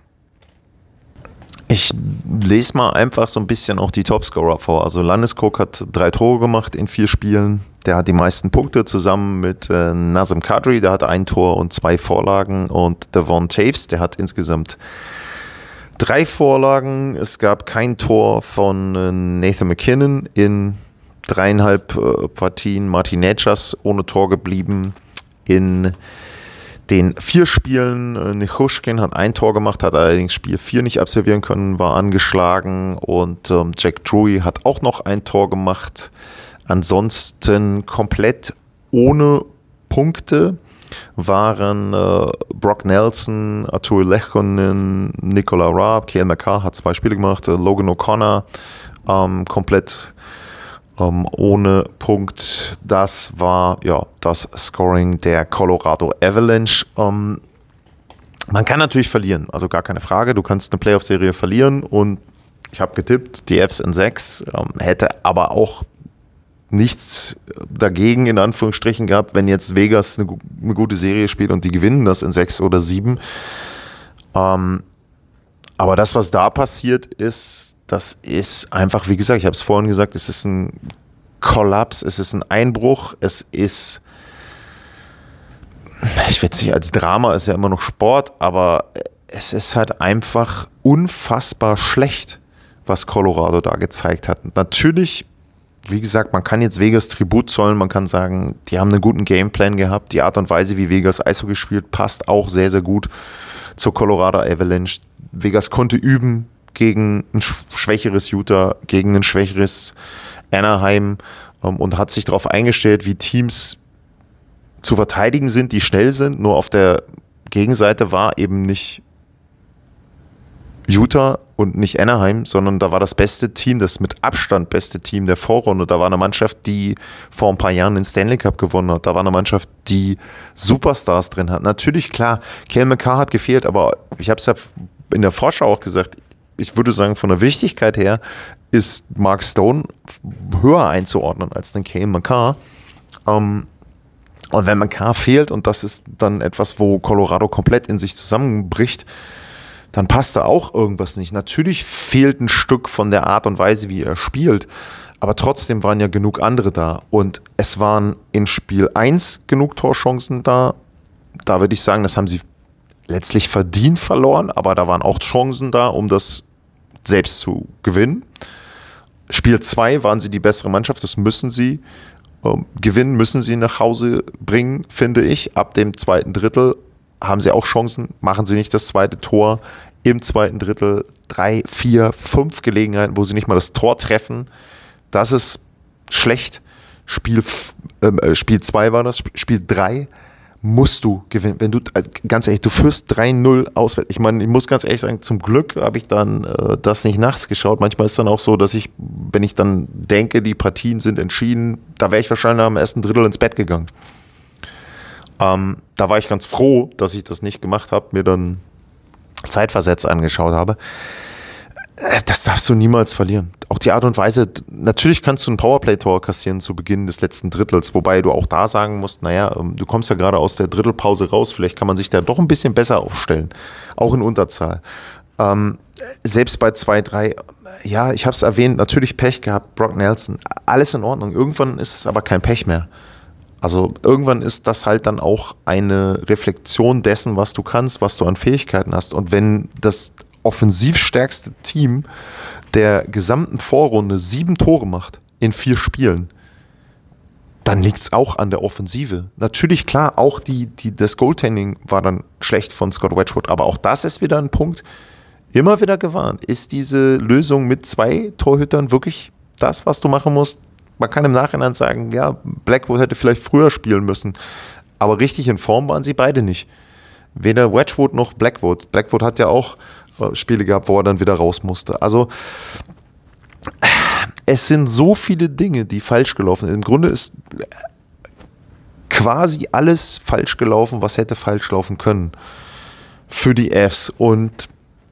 ich lese mal einfach so ein bisschen auch die Topscorer vor. Also Landeskog hat 3 Tore gemacht in 4 Spielen. Der hat die meisten Punkte zusammen mit Nazem Kadri, der hat 1 Tor und 2 Vorlagen. Und Devon Toews, der hat insgesamt 3 Vorlagen. Es gab kein Tor von Nathan MacKinnon in 3,5 Partien. Martin Necas ohne Tor geblieben. in den 4 Spielen. Nichushkin hat 1 Tor gemacht, hat allerdings Spiel 4 nicht absolvieren können, war angeschlagen, und Jack Drury hat auch noch 1 Tor gemacht. Ansonsten komplett ohne Punkte waren Brock Nelson, Arturi Lehkonen, Nicola Raab, Cale Makar hat 2 Spiele gemacht, Logan O'Connor komplett ohne Punkt. Das war das Scoring der Colorado Avalanche. Man kann natürlich verlieren, also gar keine Frage. Du kannst eine Playoff-Serie verlieren, und ich habe getippt, die Avs in 6, hätte aber auch nichts dagegen, in Anführungsstrichen, gehabt, wenn jetzt Vegas eine gute Serie spielt und die gewinnen das in 6 oder 7. Aber das, was da passiert ist, das ist einfach, wie gesagt, ich habe es vorhin gesagt, es ist ein Kollaps, es ist ein Einbruch, es ist, ich will es nicht als Drama, ist ja immer noch Sport, aber es ist halt einfach unfassbar schlecht, was Colorado da gezeigt hat. Natürlich, wie gesagt, man kann jetzt Vegas Tribut zollen, man kann sagen, die haben einen guten Gameplan gehabt, die Art und Weise, wie Vegas Eishockey spielt, passt auch sehr, sehr gut zur Colorado Avalanche. Vegas konnte üben gegen ein schwächeres Utah, gegen ein schwächeres Anaheim, und hat sich darauf eingestellt, wie Teams zu verteidigen sind, die schnell sind. Nur auf der Gegenseite war eben nicht Utah und nicht Anaheim, sondern da war das beste Team, das mit Abstand beste Team der Vorrunde. Da war eine Mannschaft, die vor ein paar Jahren den Stanley Cup gewonnen hat. Da war eine Mannschaft, die Superstars drin hat. Natürlich, klar, Cale Makar hat gefehlt, aber ich habe es ja in der Vorschau auch gesagt, ich würde sagen, von der Wichtigkeit her ist Mark Stone höher einzuordnen als den Cale Makar. Und wenn Makar fehlt, und das ist dann etwas, wo Colorado komplett in sich zusammenbricht, dann passt da auch irgendwas nicht. Natürlich fehlt ein Stück von der Art und Weise, wie er spielt, aber trotzdem waren ja genug andere da. Und es waren in Spiel 1 genug Torchancen da. Da würde ich sagen, das haben sie letztlich verdient verloren, aber da waren auch Chancen da, um das selbst zu gewinnen. Spiel 2 waren sie die bessere Mannschaft, das müssen sie gewinnen, müssen sie nach Hause bringen, finde ich. Ab dem 2. Drittel haben sie auch Chancen, machen sie nicht das 2. Tor. Im 2. Drittel 3, 4, 5 Gelegenheiten, wo sie nicht mal das Tor treffen. Das ist schlecht. Spiel 2 war das, Spiel 3 musst du gewinnen. Wenn du, ganz ehrlich, du führst 3-0 auswärts. Ich meine, ich muss ganz ehrlich sagen, zum Glück habe ich dann das nicht nachts geschaut. Manchmal ist es dann auch so, dass ich, wenn ich dann denke, die Partien sind entschieden, da wäre ich wahrscheinlich am 1. Drittel ins Bett gegangen. Da war ich ganz froh, dass ich das nicht gemacht habe, mir dann zeitversetzt angeschaut habe. Das darfst du niemals verlieren. Auch die Art und Weise, natürlich kannst du ein Powerplay-Tor kassieren zu Beginn des letzten Drittels, wobei du auch da sagen musst, naja, du kommst ja gerade aus der Drittelpause raus, vielleicht kann man sich da doch ein bisschen besser aufstellen, auch in Unterzahl. Selbst bei 2-3, ja, ich habe es erwähnt, natürlich Pech gehabt, Brock Nelson, alles in Ordnung. Irgendwann ist es aber kein Pech mehr. Also irgendwann ist das halt dann auch eine Reflexion dessen, was du kannst, was du an Fähigkeiten hast. Und wenn das offensiv stärkste Team der gesamten Vorrunde 7 Tore macht in 4 Spielen, dann liegt es auch an der Offensive. Natürlich, klar, auch das Goaltending war dann schlecht von Scott Wedgwood, aber auch das ist wieder ein Punkt, immer wieder gewarnt. Ist diese Lösung mit 2 Torhütern wirklich das, was du machen musst? Man kann im Nachhinein sagen, ja, Blackwood hätte vielleicht früher spielen müssen, aber richtig in Form waren sie beide nicht. Weder Wedgwood noch Blackwood. Blackwood hat ja auch Spiele gehabt, wo er dann wieder raus musste. Also es sind so viele Dinge, die falsch gelaufen sind. Im Grunde ist quasi alles falsch gelaufen, was hätte falsch laufen können für die Avs. Und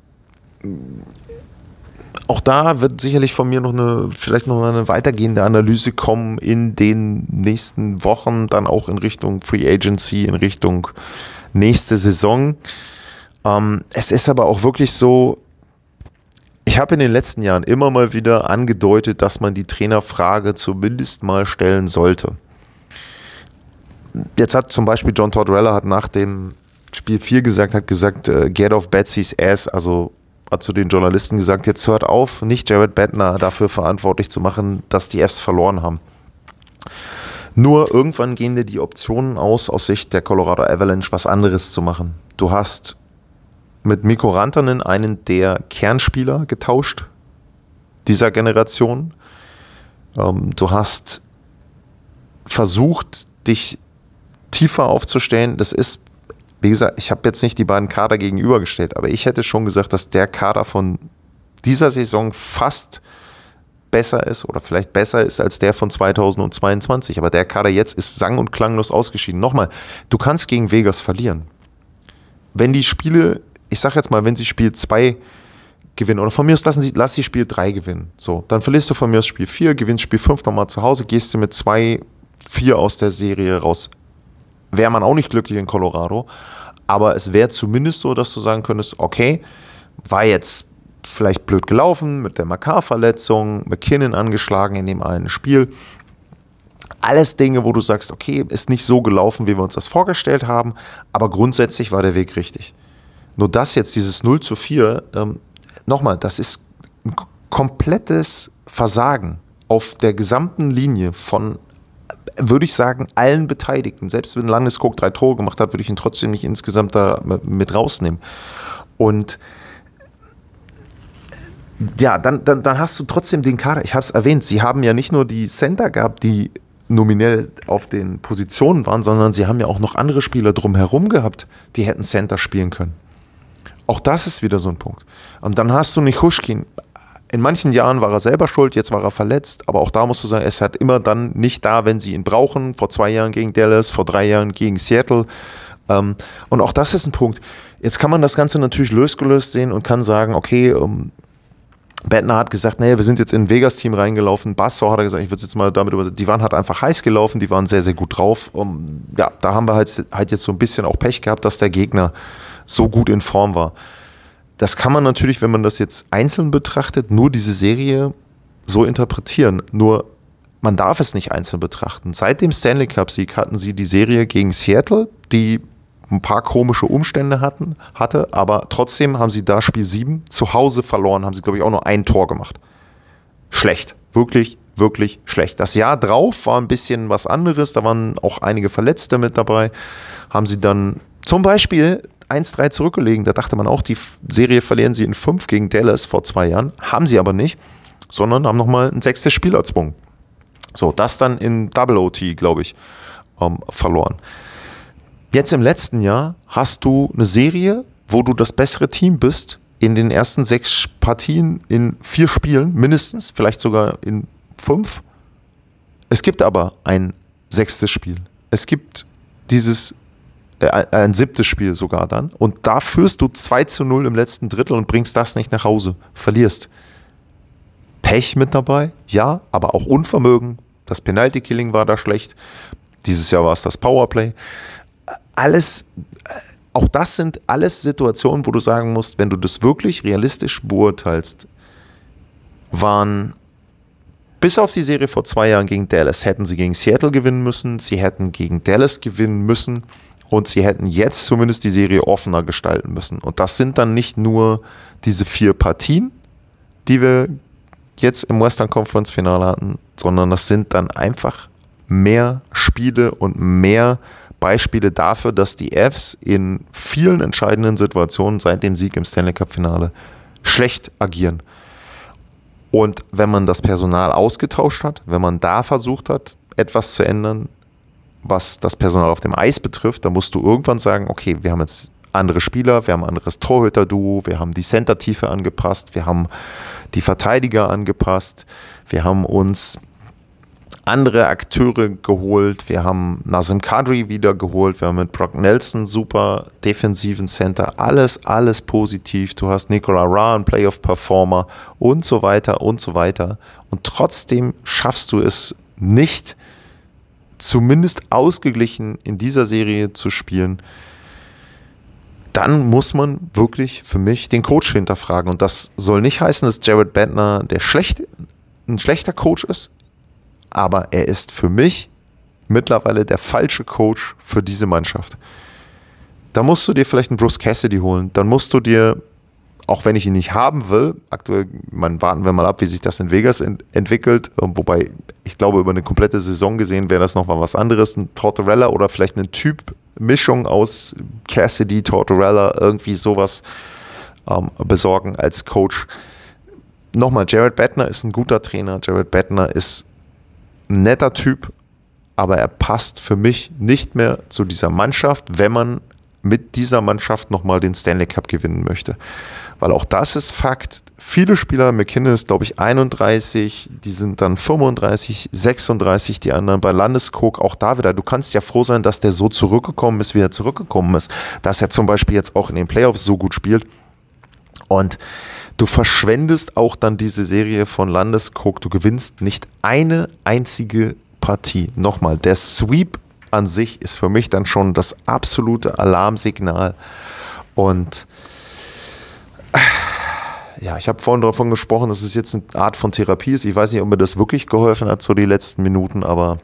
auch da wird sicherlich von mir vielleicht noch eine weitergehende Analyse kommen in den nächsten Wochen, dann auch in Richtung Free Agency, in Richtung nächste Saison. Es ist aber auch wirklich so, ich habe in den letzten Jahren immer mal wieder angedeutet, dass man die Trainerfrage zumindest mal stellen sollte. Jetzt hat zum Beispiel John Tortorella hat nach dem Spiel 4 gesagt, get off Betsy's ass, also hat zu den Journalisten gesagt, jetzt hört auf, nicht Jared Bednar dafür verantwortlich zu machen, dass die Avs verloren haben. Nur irgendwann gehen dir die Optionen aus Sicht der Colorado Avalanche, was anderes zu machen. Du hast mit Mikko Rantanen einen der Kernspieler getauscht dieser Generation. Du hast versucht, dich tiefer aufzustellen. Das ist, wie gesagt, ich habe jetzt nicht die beiden Kader gegenübergestellt, aber ich hätte schon gesagt, dass der Kader von dieser Saison fast besser ist oder vielleicht besser ist als der von 2022. Aber der Kader jetzt ist sang- und klanglos ausgeschieden. Nochmal, du kannst gegen Vegas verlieren. Wenn die Spiele, ich sag jetzt mal, wenn sie Spiel 2 gewinnen, oder von mir aus lass sie Spiel 3 gewinnen. So, dann verlierst du von mir aus Spiel 4, gewinnst Spiel 5 nochmal zu Hause, gehst du mit 2-4 aus der Serie raus. Wäre man auch nicht glücklich in Colorado, aber es wäre zumindest so, dass du sagen könntest, okay, war jetzt vielleicht blöd gelaufen mit der Makar-Verletzung, McKinnon angeschlagen in dem einen Spiel. Alles Dinge, wo du sagst, okay, ist nicht so gelaufen, wie wir uns das vorgestellt haben, aber grundsätzlich war der Weg richtig. Nur das jetzt, dieses 0-4, nochmal, das ist ein komplettes Versagen auf der gesamten Linie von, würde ich sagen, allen Beteiligten. Selbst wenn Landeskog 3 Tore gemacht hat, würde ich ihn trotzdem nicht insgesamt da mit rausnehmen. Und ja, dann hast du trotzdem den Kader. Ich habe es erwähnt, sie haben ja nicht nur die Center gehabt, die nominell auf den Positionen waren, sondern sie haben ja auch noch andere Spieler drumherum gehabt, die hätten Center spielen können. Auch das ist wieder so ein Punkt. Und dann hast du Nichushkin. In manchen Jahren war er selber schuld, jetzt war er verletzt, aber auch da musst du sagen, er ist halt immer dann nicht da, wenn sie ihn brauchen. Vor 2 Jahren gegen Dallas, vor 3 Jahren gegen Seattle. Und auch das ist ein Punkt. Jetzt kann man das Ganze natürlich losgelöst sehen und kann sagen, okay, Bettner hat gesagt, nee, wir sind jetzt in ein Vegas-Team reingelaufen. Basso hat er gesagt, ich würde es jetzt mal damit übersetzen, die waren halt einfach heiß gelaufen, die waren sehr, sehr gut drauf. Ja, da haben wir halt jetzt so ein bisschen auch Pech gehabt, dass der Gegner so gut in Form war. Das kann man natürlich, wenn man das jetzt einzeln betrachtet, nur diese Serie so interpretieren. Nur man darf es nicht einzeln betrachten. Seit dem Stanley Cup-Sieg hatten sie die Serie gegen Seattle, die ein paar komische Umstände hatte, aber trotzdem haben sie da Spiel 7 zu Hause verloren, haben sie, glaube ich, auch nur ein Tor gemacht. Schlecht. Wirklich, wirklich schlecht. Das Jahr drauf war ein bisschen was anderes, da waren auch einige Verletzte mit dabei, haben sie dann zum Beispiel 1-3 zurückgelegen, da dachte man auch, die Serie verlieren sie in 5 gegen Dallas vor 2 Jahren, haben sie aber nicht, sondern haben nochmal ein 6. Spiel erzwungen. So, das dann in Double OT, glaube ich, verloren. Jetzt im letzten Jahr hast du eine Serie, wo du das bessere Team bist, in den ersten 6 Partien in 4 Spielen, mindestens, vielleicht sogar in 5. Es gibt aber ein 6. Spiel. Es gibt ein 7. Spiel sogar dann. Und da führst du 2-0 im letzten Drittel und bringst das nicht nach Hause. Verlierst. Pech mit dabei, ja, aber auch Unvermögen. Das Penalty-Killing war da schlecht. Dieses Jahr war es das Powerplay. Alles, auch das sind alles Situationen, wo du sagen musst, wenn du das wirklich realistisch beurteilst, waren bis auf die Serie vor 2 Jahren gegen Dallas, hätten sie gegen Seattle gewinnen müssen, sie hätten gegen Dallas gewinnen müssen und sie hätten jetzt zumindest die Serie offener gestalten müssen. Und das sind dann nicht nur diese 4 Partien, die wir jetzt im Western Conference Finale hatten, sondern das sind dann einfach mehr Spiele und mehr Beispiele dafür, dass die Avs in vielen entscheidenden Situationen seit dem Sieg im Stanley Cup Finale schlecht agieren. Und wenn man das Personal ausgetauscht hat, wenn man da versucht hat, etwas zu ändern, was das Personal auf dem Eis betrifft, dann musst du irgendwann sagen, okay, wir haben jetzt andere Spieler, wir haben ein anderes Torhüter-Duo, wir haben die Center-Tiefe angepasst, wir haben die Verteidiger angepasst, wir haben uns andere Akteure geholt, wir haben Nazem Kadri wieder geholt, wir haben mit Brock Nelson super defensiven Center, alles positiv, du hast Nicola Ra, ein Playoff-Performer und so weiter und so weiter und trotzdem schaffst du es nicht, zumindest ausgeglichen in dieser Serie zu spielen. Dann muss man wirklich für mich den Coach hinterfragen und das soll nicht heißen, dass Jared Bednar ein schlechter Coach ist, aber er ist für mich mittlerweile der falsche Coach für diese Mannschaft. Da musst du dir vielleicht einen Bruce Cassidy holen, dann musst du dir auch wenn ich ihn nicht haben will, aktuell, warten wir mal ab, wie sich das in Vegas entwickelt, wobei ich glaube, über eine komplette Saison gesehen wäre das nochmal was anderes, ein Tortorella oder vielleicht eine Typ-Mischung aus Cassidy, Tortorella, irgendwie sowas besorgen als Coach. Nochmal, Jared Bettner ist ein guter Trainer, Jared Bettner ist ein netter Typ, aber er passt für mich nicht mehr zu dieser Mannschaft, wenn man mit dieser Mannschaft nochmal den Stanley Cup gewinnen möchte. Weil auch das ist Fakt. Viele Spieler, McKinnon ist glaube ich 31, die sind dann 35, 36, die anderen bei Landeskog auch da wieder. Du kannst ja froh sein, dass der so zurückgekommen ist, wie er zurückgekommen ist. Dass er zum Beispiel jetzt auch in den Playoffs so gut spielt. Und du verschwendest auch dann diese Serie von Landeskog. Du gewinnst nicht eine einzige Partie. Nochmal, der Sweep an sich ist für mich dann schon das absolute Alarmsignal. Und ja, ich habe vorhin davon gesprochen, dass es jetzt eine Art von Therapie ist. Ich weiß nicht, ob mir das wirklich geholfen hat, so die letzten Minuten, aber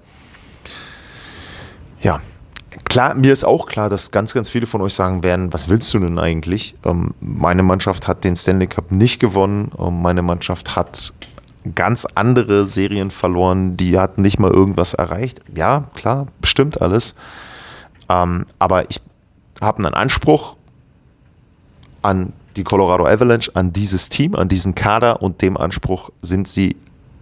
ja, klar, mir ist auch klar, dass ganz, ganz viele von euch sagen werden, was willst du denn eigentlich? Meine Mannschaft hat den Stanley Cup nicht gewonnen. Meine Mannschaft hat ganz andere Serien verloren, die hatten nicht mal irgendwas erreicht. Ja, klar, bestimmt alles. Aber ich habe einen Anspruch an die Colorado Avalanche, an dieses Team, an diesen Kader, und dem Anspruch sind sie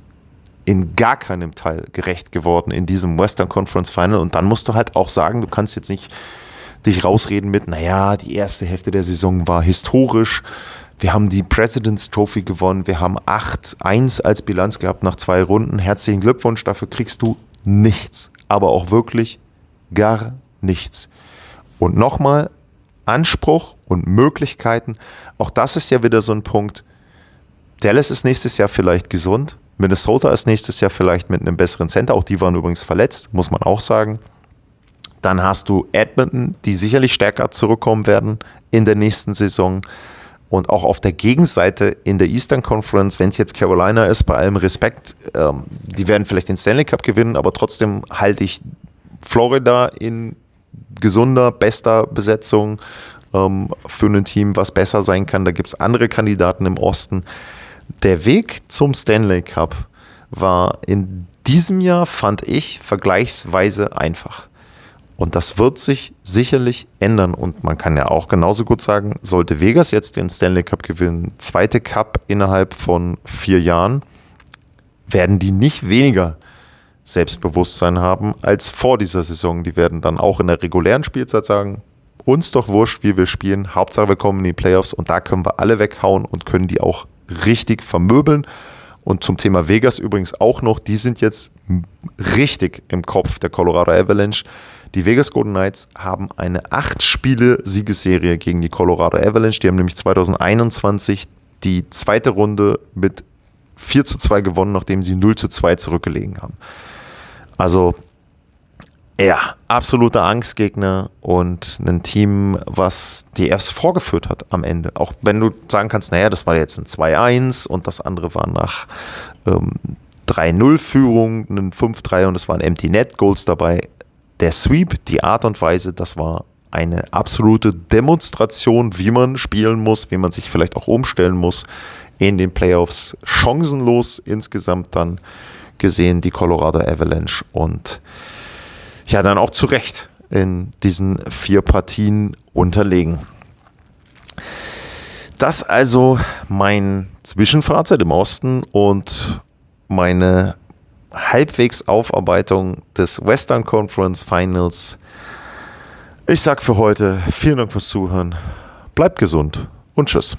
in gar keinem Teil gerecht geworden in diesem Western Conference Final. Und dann musst du halt auch sagen, du kannst jetzt nicht dich rausreden mit, naja, die erste Hälfte der Saison war historisch. Wir haben die President's Trophy gewonnen. Wir haben 8-1 als Bilanz gehabt nach 2 Runden. Herzlichen Glückwunsch, dafür kriegst du nichts. Aber auch wirklich gar nichts. Und nochmal, Anspruch und Möglichkeiten. Auch das ist ja wieder so ein Punkt. Dallas ist nächstes Jahr vielleicht gesund. Minnesota ist nächstes Jahr vielleicht mit einem besseren Center. Auch die waren übrigens verletzt, muss man auch sagen. Dann hast du Edmonton, die sicherlich stärker zurückkommen werden in der nächsten Saison. Und auch auf der Gegenseite in der Eastern Conference, wenn es jetzt Carolina ist, bei allem Respekt, die werden vielleicht den Stanley Cup gewinnen, aber trotzdem halte ich Florida in gesunder, bester Besetzung für ein Team, was besser sein kann. Da gibt es andere Kandidaten im Osten. Der Weg zum Stanley Cup war in diesem Jahr, fand ich, vergleichsweise einfach. Und das wird sich sicherlich ändern. Und man kann ja auch genauso gut sagen, sollte Vegas jetzt den Stanley Cup gewinnen, zweite Cup innerhalb von 4 Jahren, werden die nicht weniger Selbstbewusstsein haben als vor dieser Saison. Die werden dann auch in der regulären Spielzeit sagen, uns doch wurscht, wie wir spielen. Hauptsache, wir kommen in die Playoffs und da können wir alle weghauen und können die auch richtig vermöbeln. Und zum Thema Vegas übrigens auch noch, die sind jetzt richtig im Kopf der Colorado Avalanche. Die Vegas Golden Knights haben eine 8-Spiele-Siegesserie gegen die Colorado Avalanche. Die haben nämlich 2021 die zweite Runde mit 4-2 gewonnen, nachdem sie 0-2 zurückgelegen haben. Also, ja, absoluter Angstgegner und ein Team, was die Avs vorgeführt hat am Ende. Auch wenn du sagen kannst, naja, das war jetzt ein 2-1 und das andere war nach 3-0-Führung, ein 5-3 und es waren Empty Net Goals dabei. Der Sweep, die Art und Weise, das war eine absolute Demonstration, wie man spielen muss, wie man sich vielleicht auch umstellen muss in den Playoffs. Chancenlos insgesamt dann gesehen, die Colorado Avalanche, und ja, dann auch zu Recht in diesen 4 Partien unterlegen. Das also mein Zwischenfazit im Osten und meine halbwegs Aufarbeitung des Western Conference Finals. Ich sag für heute vielen Dank fürs Zuhören, bleibt gesund und tschüss.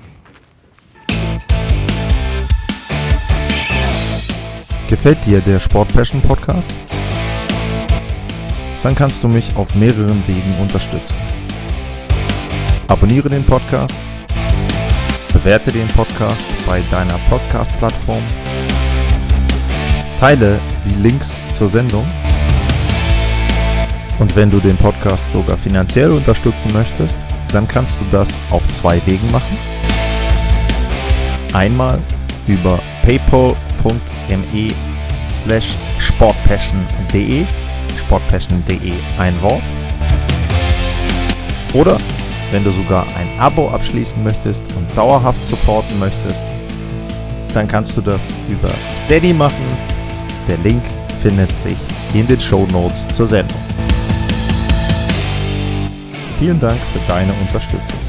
Gefällt dir der Sport Passion Podcast? Dann kannst du mich auf mehreren Wegen unterstützen. Abonniere den Podcast, bewerte den Podcast bei deiner Podcast-Plattform, teile die Links zur Sendung, und wenn du den Podcast sogar finanziell unterstützen möchtest, dann kannst du das auf 2 Wegen machen. Einmal über paypal.me/sportpassion.de, sportpassion.de ein Wort, oder Wenn du sogar ein Abo abschließen möchtest und dauerhaft supporten möchtest, dann kannst du das über Steady machen. Der Link findet sich in den Shownotes zur Sendung. Vielen Dank für deine Unterstützung.